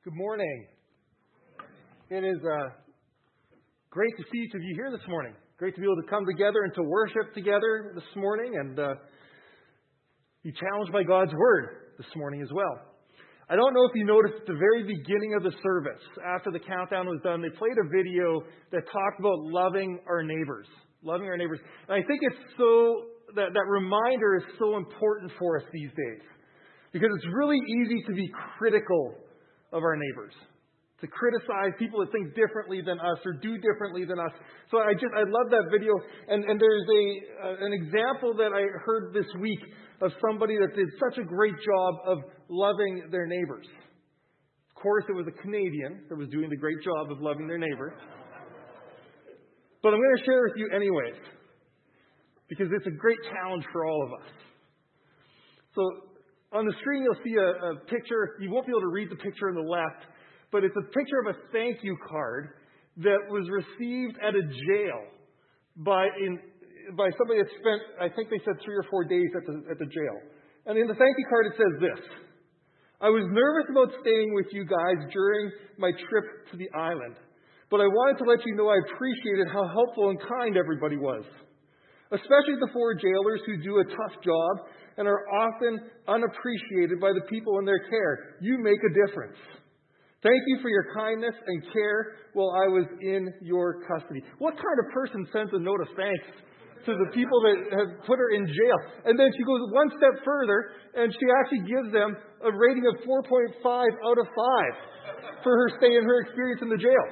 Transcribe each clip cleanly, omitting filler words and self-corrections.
Good morning. It is great to see each of you here this morning. Great to be able to come together and to worship together this morning and be challenged by God's Word this morning as well. I don't know if you noticed at the very beginning of the service, after the countdown was done, they played a video that talked about loving our neighbors. Loving our neighbors. And I think it's that reminder is so important for us these days. Because it's really easy to be critical of our neighbors, to criticize people that think differently than us or do differently than us. So I love that video. And there's an example that I heard this week of somebody that did such a great job of loving their neighbors. Of course, it was a Canadian that was doing the great job of loving their neighbor. But I'm going to share with you anyways, because it's a great challenge for all of us. So on the screen, you'll see a picture. You won't be able to read the picture on the left, but it's a picture of a thank you card that was received at a jail by somebody that spent, I think they said 3 or 4 days at the jail. And in the thank you card, it says this: "I was nervous about staying with you guys during my trip to the island, but I wanted to let you know I appreciated how helpful and kind everybody was. Especially the 4 jailers who do a tough job and are often unappreciated by the people in their care. You make a difference. Thank you for your kindness and care while I was in your custody." What kind of person sends a note of thanks to the people that have put her in jail? And then she goes one step further and she actually gives them a rating of 4.5 out of 5 for her stay and her experience in the jail.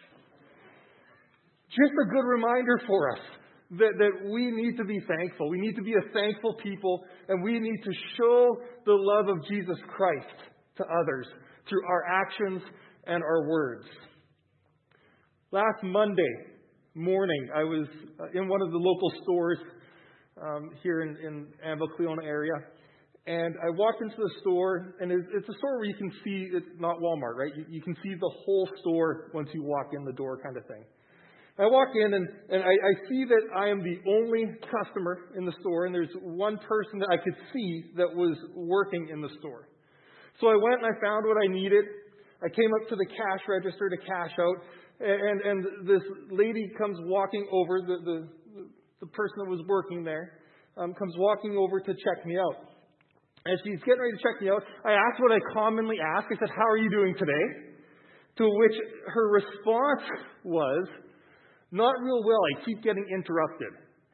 Just a good reminder for us that we need to be thankful. We need to be a thankful people, and we need to show the love of Jesus Christ to others through our actions and our words. Last Monday morning, I was in one of the local stores here in Annabelle-Cleona area, and I walked into the store, and it's a store where you can see, it's not Walmart, right? You can see the whole store once you walk in the door kind of thing. I walk in and I see that I am the only customer in the store, and there's one person that I could see that was working in the store. So I went and I found what I needed. I came up to the cash register to cash out, and this lady comes walking over, the person that was working there, comes walking over to check me out. As she's getting ready to check me out, I asked what I commonly ask. I said, "How are you doing today?" To which her response was, "Not real well. I keep getting interrupted."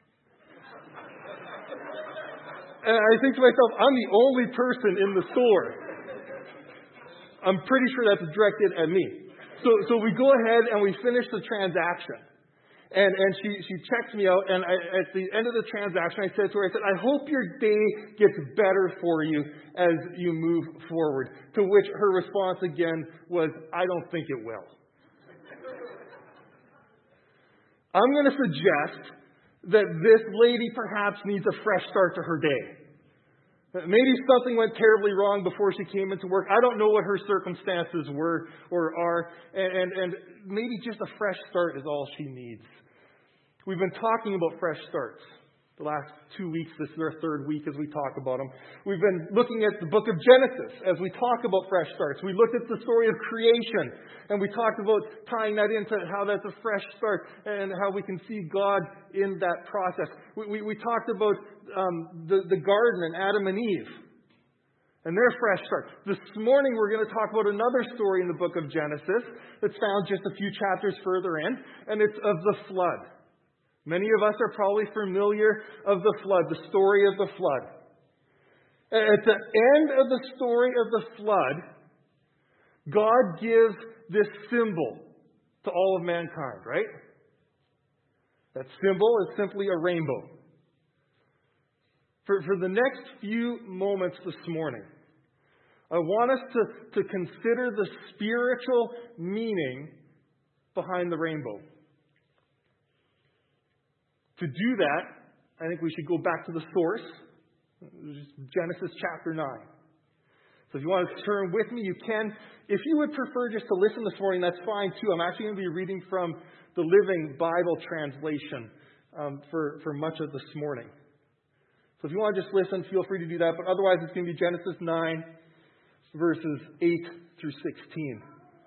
And I think to myself, I'm the only person in the store. I'm pretty sure that's directed at me. So we go ahead and we finish the transaction. And she checks me out. And at the end of the transaction, I said to her, "I hope your day gets better for you as you move forward." To which her response again was, "I don't think it will." I'm going to suggest that this lady perhaps needs a fresh start to her day. Maybe something went terribly wrong before she came into work. I don't know what her circumstances were or are, and maybe just a fresh start is all she needs. We've been talking about fresh starts the last 2 weeks. This is our 3rd week as we talk about them. We've been looking at the book of Genesis as we talk about fresh starts. We looked at the story of creation, and we talked about tying that into how that's a fresh start and how we can see God in that process. We talked about the garden and Adam and Eve and their fresh start. This morning we're going to talk about another story in the book of Genesis that's found just a few chapters further in, and it's of the flood. Many of us are probably familiar of the flood, the story of the flood. At the end of the story of the flood, God gives this symbol to all of mankind, right? That symbol is simply a rainbow. For the next few moments this morning, I want us to consider the spiritual meaning behind the rainbow. To do that, I think we should go back to the source, Genesis chapter 9. So if you want to turn with me, you can. If you would prefer just to listen this morning, that's fine too. I'm actually going to be reading from the Living Bible translation for much of this morning. So if you want to just listen, feel free to do that. But otherwise, it's going to be Genesis 9, verses 8 through 16.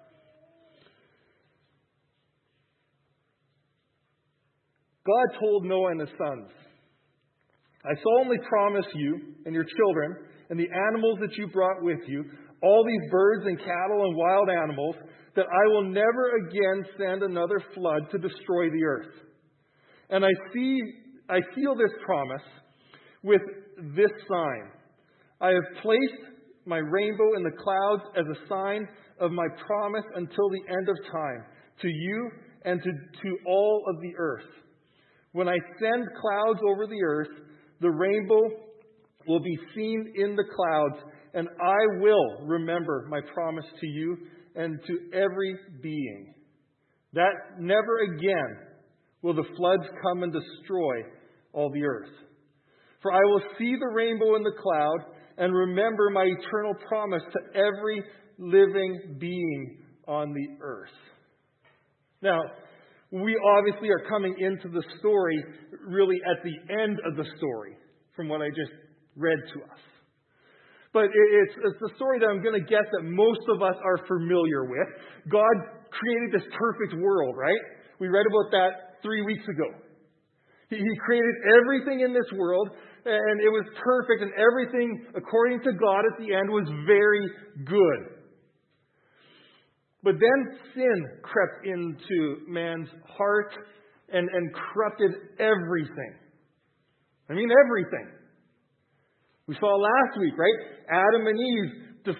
God told Noah and his sons, I solemnly promise you and your children and the animals that you brought with you, all these birds and cattle and wild animals, that I will never again send another flood to destroy the earth. And I seal this promise with this sign. I have placed my rainbow in the clouds as a sign of my promise until the end of time, to you and to all of the earth. When I send clouds over the earth, the rainbow will be seen in the clouds, and I will remember my promise to you and to every being. That never again will the floods come and destroy all the earth. For I will see the rainbow in the cloud and remember my eternal promise to every living being on the earth. Now, we obviously are coming into the story really at the end of the story from what I just read to us. But it's the story that I'm going to guess that most of us are familiar with. God created this perfect world, right? We read about that 3 weeks ago. He created everything in this world, and it was perfect, and everything, according to God at the end, was very good. But then sin crept into man's heart and corrupted everything. I mean, everything. We saw last week, right? Adam and Eve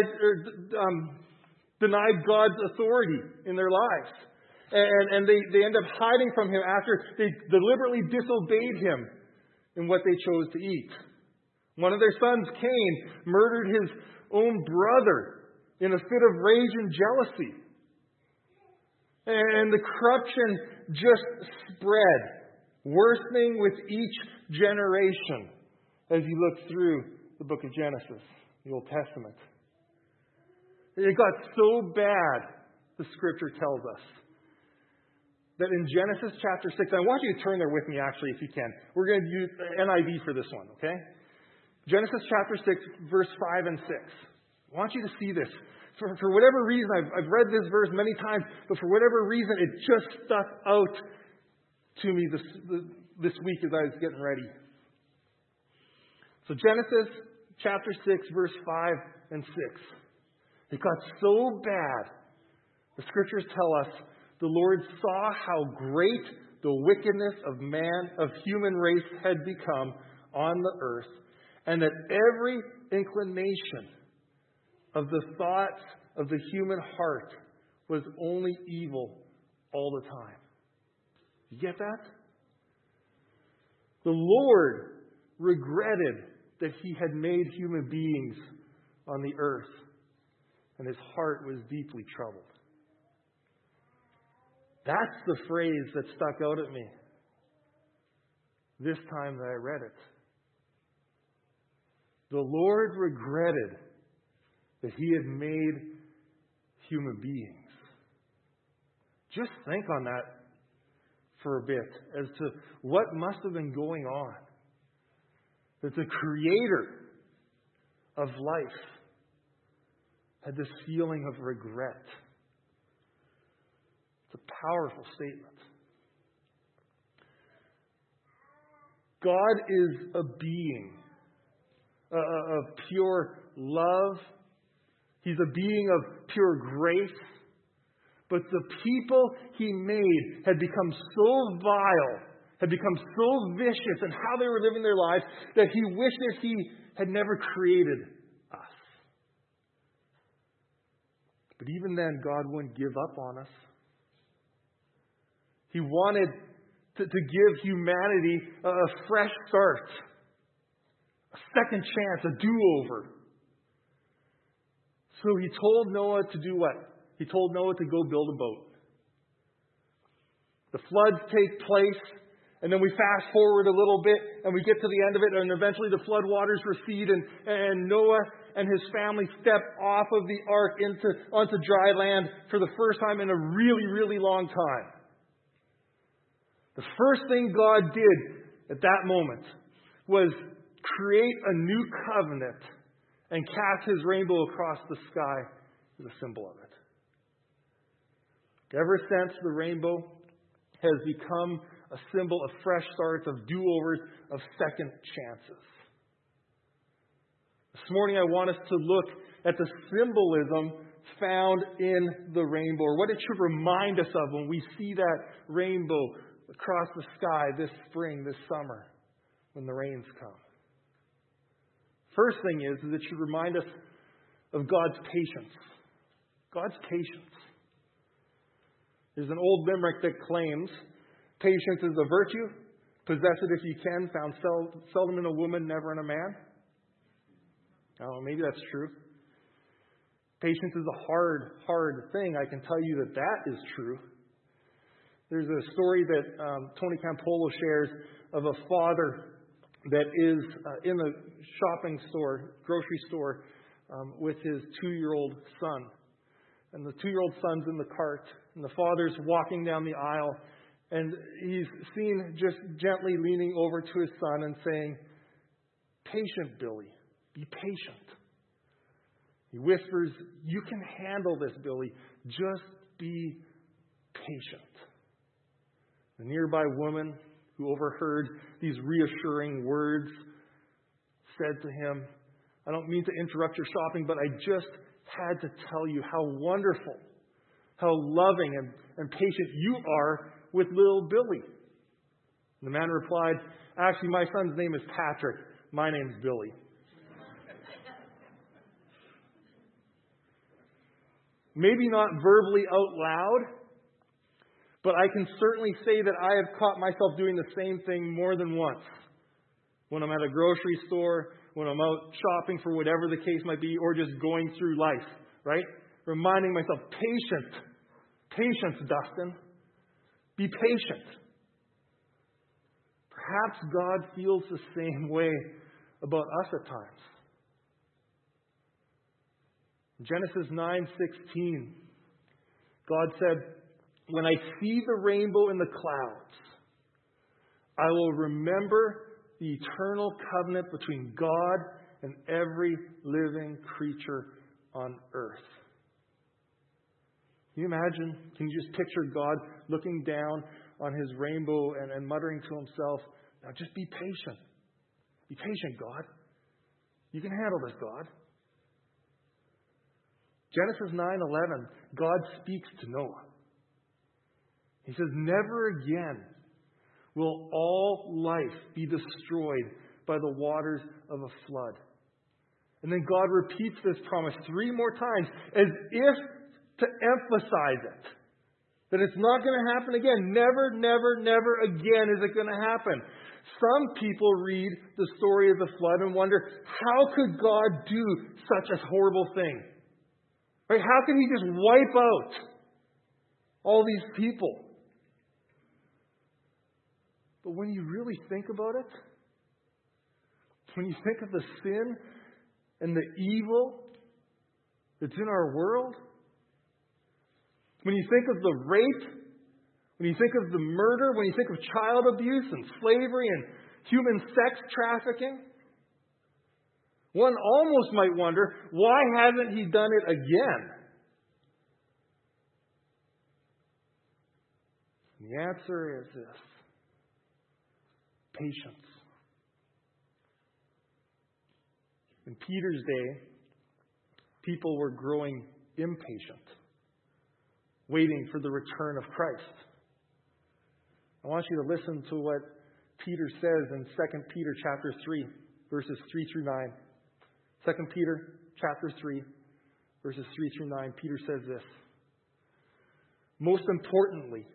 denied God's authority in their lives. And they end up hiding from Him after they deliberately disobeyed Him in what they chose to eat. One of their sons, Cain, murdered his own brother in a fit of rage and jealousy. And the corruption just spread, worsening with each generation as you look through the book of Genesis, the Old Testament. It got so bad, the Scripture tells us, that in Genesis chapter 6, I want you to turn there with me actually if you can. We're going to use NIV for this one, okay? Genesis chapter 6, verse 5 and 6. I want you to see this. For whatever reason, I've read this verse many times, but for whatever reason, it just stuck out to me this week as I was getting ready. So Genesis chapter 6, verse 5 and 6. It got so bad, the Scriptures tell us, the Lord saw how great the wickedness of human race had become on the earth, and that every inclination of the thoughts of the human heart was only evil all the time. You get that? The Lord regretted that He had made human beings on the earth, and His heart was deeply troubled. That's the phrase that stuck out at me this time that I read it. The Lord regretted that He had made human beings. Just think on that for a bit as to what must have been going on. That the Creator of life had this feeling of regret. It's a powerful statement. God is a being of pure love. He's a being of pure grace. But the people He made had become so vile, had become so vicious in how they were living their lives, that He wished that He had never created us. But even then, God wouldn't give up on us. He wanted to give humanity a fresh start, a second chance, a do-over. So He told Noah to do what? He told Noah to go build a boat. The floods take place, and then we fast forward a little bit, and we get to the end of it, and eventually the flood waters recede, and Noah and his family step off of the ark onto dry land for the first time in a really, really long time. The first thing God did at that moment was create a new covenant and cast His rainbow across the sky is a symbol of it. Ever since, the rainbow has become a symbol of fresh starts, of do-overs, of second chances. This morning I want us to look at the symbolism found in the rainbow, or what it should remind us of when we see that rainbow across the sky this spring, this summer, when the rains come. First thing is it should remind us of God's patience. God's patience. There's an old limerick that claims, patience is a virtue, possess it if you can, found seldom in a woman, never in a man. Oh, maybe that's true. Patience is a hard thing. I can tell you that is true. There's a story that Tony Campolo shares of a father that is in a shopping store, grocery store, with his 2-year-old son. And the 2-year-old son's in the cart, and the father's walking down the aisle, and he's seen just gently leaning over to his son and saying, "Patient, Billy. Be patient." He whispers, "You can handle this, Billy. Just be patient." The nearby woman who overheard these reassuring words said to him, "I don't mean to interrupt your shopping, but I just had to tell you how wonderful, how loving and patient you are with little Billy." And the man replied, "Actually, my son's name is Patrick. My name's Billy." Maybe not verbally out loud, but I can certainly say that I have caught myself doing the same thing more than once. When I'm at a grocery store, when I'm out shopping for whatever the case might be, or just going through life, right? Reminding myself, patience, Dustin. Be patient. Perhaps God feels the same way about us at times. In Genesis 9:16, God said, "When I see the rainbow in the clouds, I will remember the eternal covenant between God and every living creature on earth." Can you imagine? Can you just picture God looking down on his rainbow and muttering to himself, "Now just be patient. Be patient, God. You can handle this, God." Genesis 9:11, God speaks to Noah. He says, "Never again will all life be destroyed by the waters of a flood." And then God repeats this promise 3 more times as if to emphasize it. That it's not going to happen again. Never, never, never again is it going to happen. Some people read the story of the flood and wonder, how could God do such a horrible thing? Right? How can he just wipe out all these people? But when you really think about it, when you think of the sin and the evil that's in our world, when you think of the rape, when you think of the murder, when you think of child abuse and slavery and human sex trafficking, one almost might wonder, why hasn't he done it again? And the answer is this: patience. In Peter's day, people were growing impatient, waiting for the return of Christ. I want you to listen to what Peter says in 2 Peter chapter 3, verses 3 through 9. 2 Peter chapter 3, verses 3 through 9, Peter says this: "Most importantly,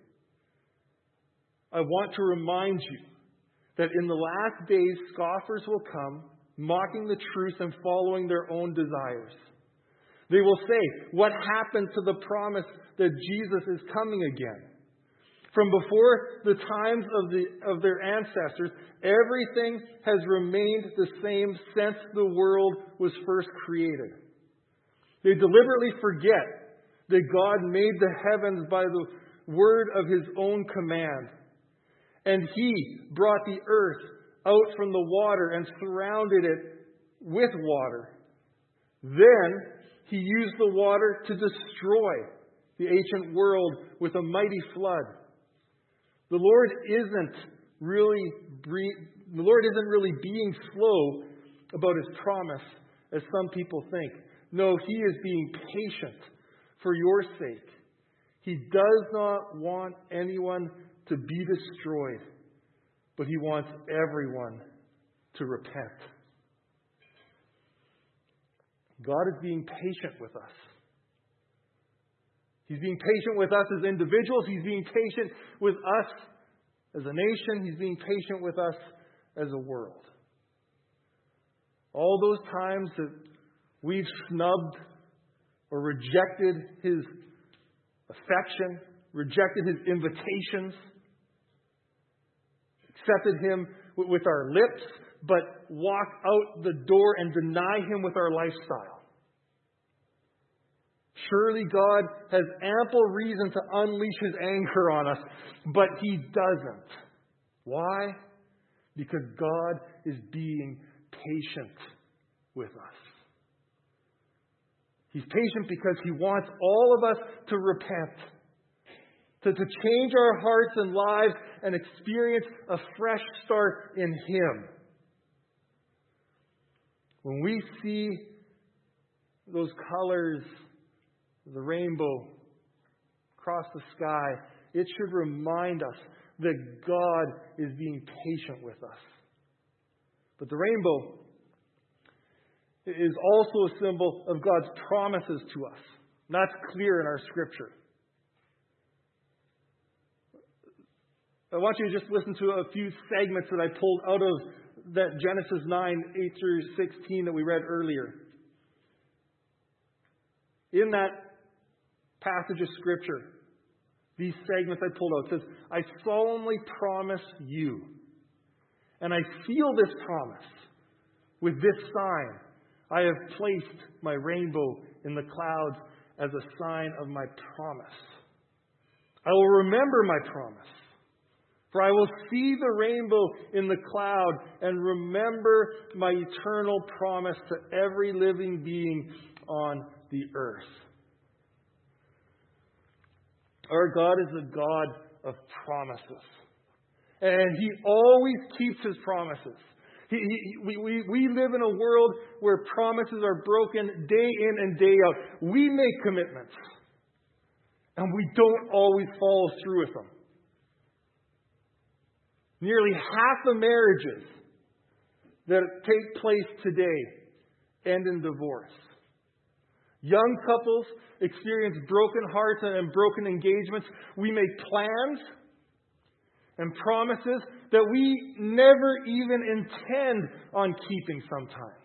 I want to remind you that in the last days scoffers will come, mocking the truth and following their own desires. They will say, 'What happened to the promise that Jesus is coming again?' From before the times of their ancestors, everything has remained the same since the world was first created. They deliberately forget that God made the heavens by the word of his own command. And he brought the earth out from the water and surrounded it with water. Then He used the water to destroy the ancient world with a mighty flood. The Lord isn't really being slow about His promise, as some people think. No, He is being patient for your sake. He does not want anyone to be destroyed, but He wants everyone to repent. God is being patient with us. He's being patient with us as individuals. He's being patient with us as a nation. He's being patient with us as a world. All those times that we've snubbed or rejected His affection, rejected His invitations, accepted Him with our lips, but walk out the door and deny Him with our lifestyle. Surely God has ample reason to unleash His anger on us, but He doesn't. Why? Because God is being patient with us. He's patient because He wants all of us to repent, to change our hearts and lives and experience a fresh start in Him. When we see those colors, the rainbow across the sky, it should remind us that God is being patient with us. But the rainbow is also a symbol of God's promises to us. And that's clear in our Scripture. I want you to just listen to a few segments that I pulled out of that Genesis 9, 8 through 16 that we read earlier. In that passage of Scripture, these segments I pulled out, it says, I solemnly promise you, and I seal this promise with this sign. I have placed my rainbow in the clouds as a sign of my promise. I will remember my promise, for I will see the rainbow in the cloud and remember my eternal promise to every living being on the earth. Our God is a God of promises. And He always keeps His promises. We live in a world where promises are broken day in and day out. We make commitments, and we don't always follow through with them. Nearly half the marriages that take place today end in divorce. Young couples experience broken hearts and broken engagements. We make plans and promises that we never even intend on keeping sometimes.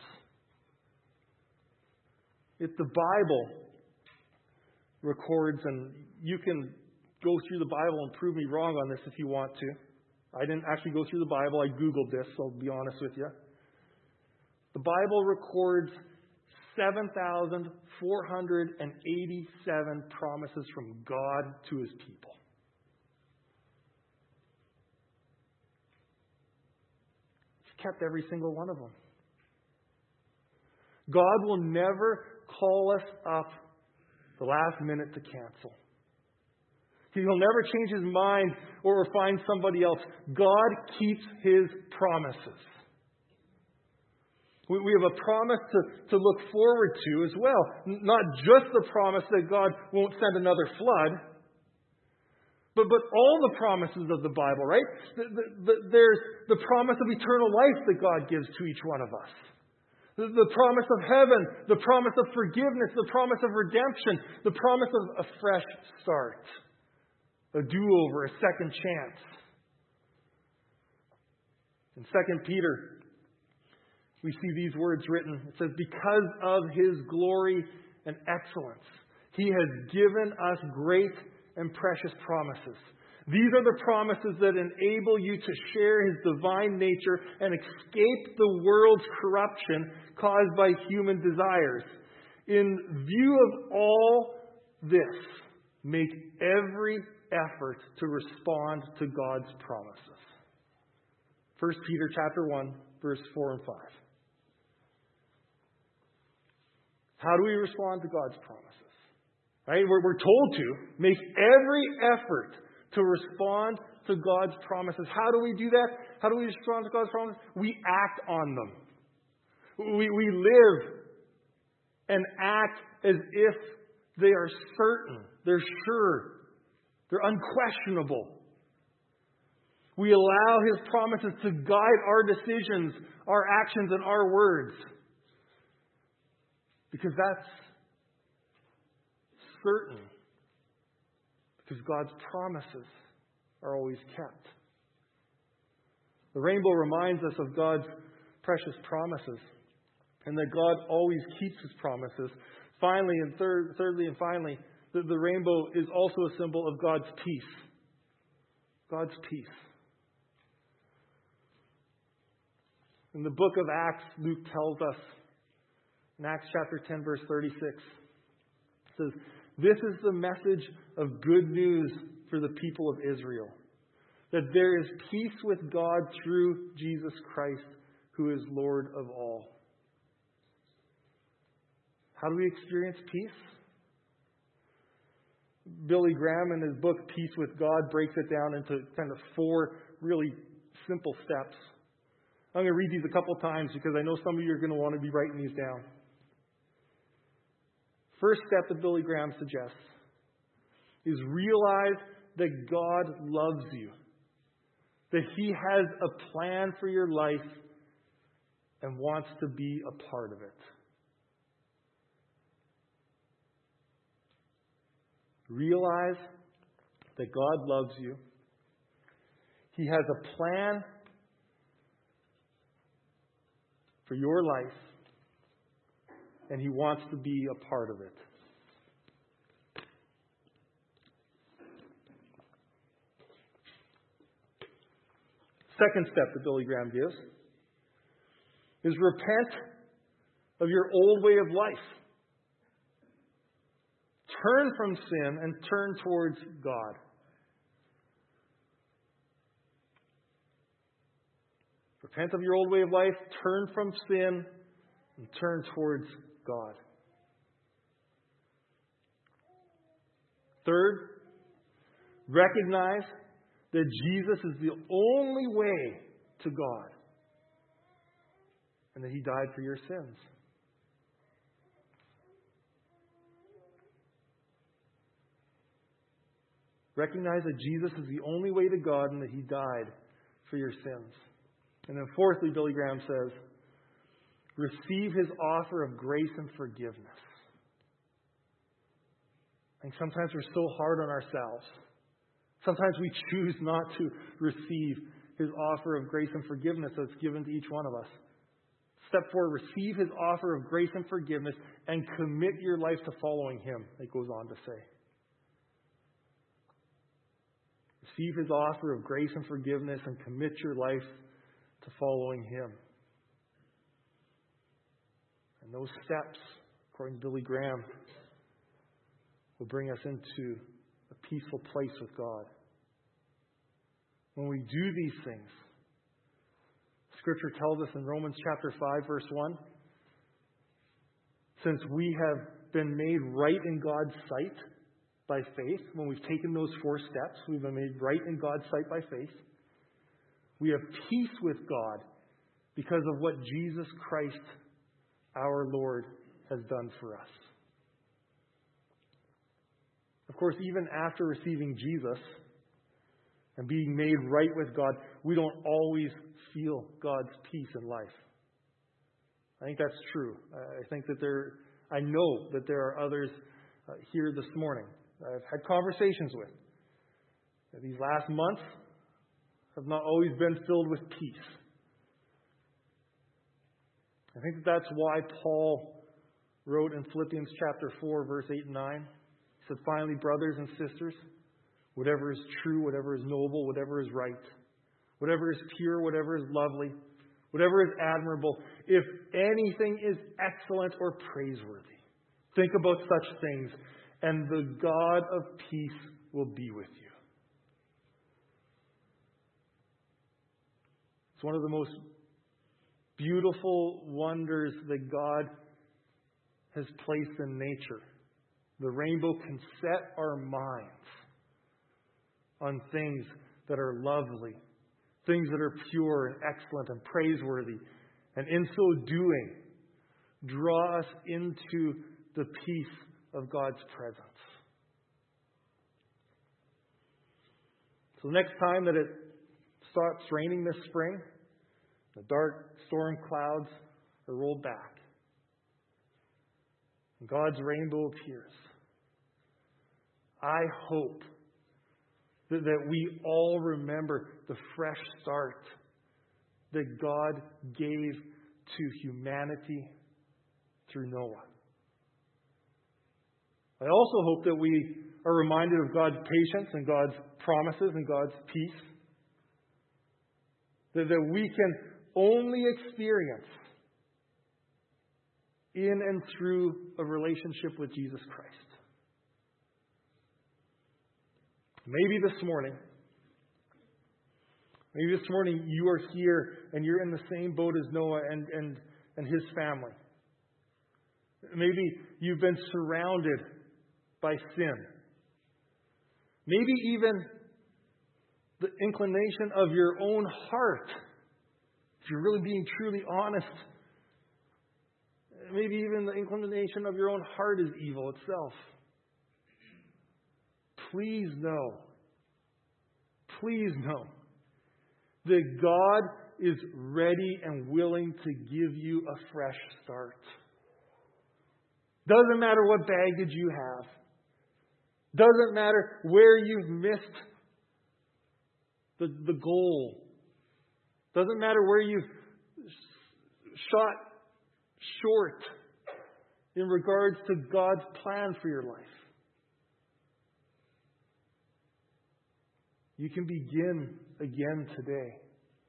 If the Bible records, and you can go through the Bible and prove me wrong on this if you want to. I didn't actually go through the Bible. I Googled this, so I'll be honest with you. The Bible records 7,487 promises from God to His people. He's kept every single one of them. God will never call us up the last minute to cancel. He'll never change His mind or find somebody else. God keeps His promises. We have a promise to look forward to as well. Not just the promise that God won't send another flood, but all the promises of the Bible, right? There's the promise of eternal life that God gives to each one of us. The promise of heaven, the promise of forgiveness, the promise of redemption, the promise of a fresh start, a do-over, a second chance. In 2 Peter, we see these words written. It says, because of His glory and excellence, He has given us great and precious promises. These are the promises that enable you to share His divine nature and escape the world's corruption caused by human desires. In view of all this, make every effort to respond to God's promises. 1 Peter chapter 1, verse 4 and 5. How do we respond to God's promises? Right? We're told to make every effort to respond to God's promises. How do we do that? How do we respond to God's promises? We act on them. We live and act as if they are certain, they're sure, they're unquestionable. We allow His promises to guide our decisions, our actions, and our words. Because that's certain. Because God's promises are always kept. The rainbow reminds us of God's precious promises, and that God always keeps His promises. Finally, and thirdly and finally, the rainbow is also a symbol of God's peace. God's peace. In the book of Acts, Luke tells us, in Acts chapter 10, verse 36, it says, "This is the message of good news for the people of Israel, that there is peace with God through Jesus Christ, who is Lord of all." How do we experience peace? Billy Graham, in his book, Peace with God, breaks it down into kind of 4 really simple steps. I'm going to read these a couple times because I know some of you are going to want to be writing these down. First step that Billy Graham suggests is realize that God loves you, that He has a plan for your life and wants to be a part of it. Realize that God loves you. He has a plan for your life, and He wants to be a part of it. Second step that Billy Graham gives is repent of your old way of life. Turn from sin and turn towards God. Repent of your old way of life, turn from sin, and turn towards God. Third, recognize that Jesus is the only way to God and that He died for your sins. Recognize that Jesus is the only way to God and that He died for your sins. And then fourthly, Billy Graham says, receive His offer of grace and forgiveness. I think sometimes we're so hard on ourselves. Sometimes we choose not to receive His offer of grace and forgiveness that's given to each one of us. Step 4, receive His offer of grace and forgiveness and commit your life to following Him, it goes on to say. Receive His offer of grace and forgiveness and commit your life to following Him. And those steps, according to Billy Graham, will bring us into a peaceful place with God. When we do these things, Scripture tells us in Romans chapter 5, verse 1, since we have been made right in God's sight by faith, when we've taken those 4 steps, we've been made right in God's sight by faith, we have peace with God because of what Jesus Christ, our Lord, has done for us. Of course, even after receiving Jesus and being made right with God, we don't always feel God's peace in life. I think that's true. I know that there are others here this morning I've had conversations with. These last months have not always been filled with peace. I think that's why Paul wrote in Philippians chapter 4, verse 8 and 9. He said, finally, brothers and sisters, whatever is true, whatever is noble, whatever is right, whatever is pure, whatever is lovely, whatever is admirable, if anything is excellent or praiseworthy, think about such things, and the God of peace will be with you. It's one of the most beautiful wonders that God has placed in nature. The rainbow can set our minds on things that are lovely, things that are pure and excellent and praiseworthy, and in so doing, draw us into the peace of God's presence. So the next time that it starts raining this spring, the dark storm clouds are rolled back, and God's rainbow appears, I hope that we all remember the fresh start that God gave to humanity through Noah. I also hope that we are reminded of God's patience and God's promises and God's peace. That we can only experience in and through a relationship with Jesus Christ. Maybe this morning you are here and you're in the same boat as Noah and his family. Maybe you've been surrounded by sin. Maybe even the inclination of your own heart, if you're really being truly honest, maybe even the inclination of your own heart is evil itself. Please know that God is ready and willing to give you a fresh start. Doesn't matter what baggage you have. Doesn't matter where you've missed the goal. Doesn't matter where you've shot short in regards to God's plan for your life. You can begin again today.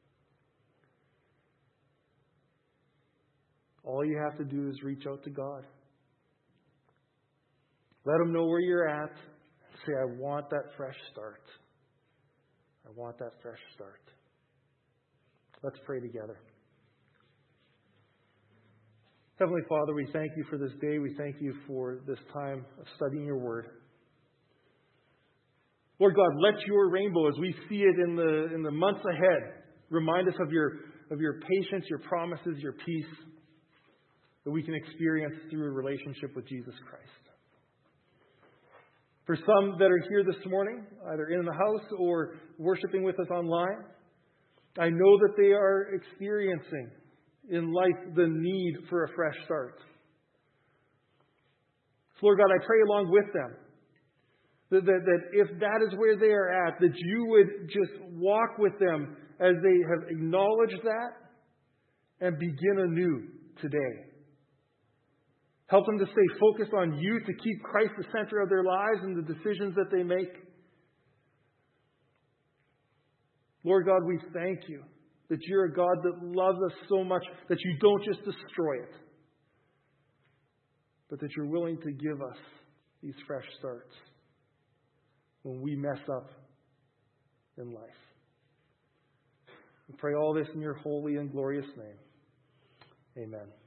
All you have to do is reach out to God. Let Him know where you're at. Say, I want that fresh start. I want that fresh start. Let's pray together. Heavenly Father, we thank you for this day. We thank you for this time of studying your word. Lord God, let your rainbow, as we see it in the months ahead, remind us of your patience, your promises, your peace that we can experience through a relationship with Jesus Christ. For some that are here this morning, either in the house or worshiping with us online, I know that they are experiencing in life the need for a fresh start. So Lord God, I pray along with them that if that is where they are at, that you would just walk with them as they have acknowledged that and begin anew today. Help them to stay focused on you, to keep Christ the center of their lives and the decisions that they make. Lord God, we thank you that you're a God that loves us so much that you don't just destroy it, but that you're willing to give us these fresh starts when we mess up in life. We pray all this in your holy and glorious name. Amen.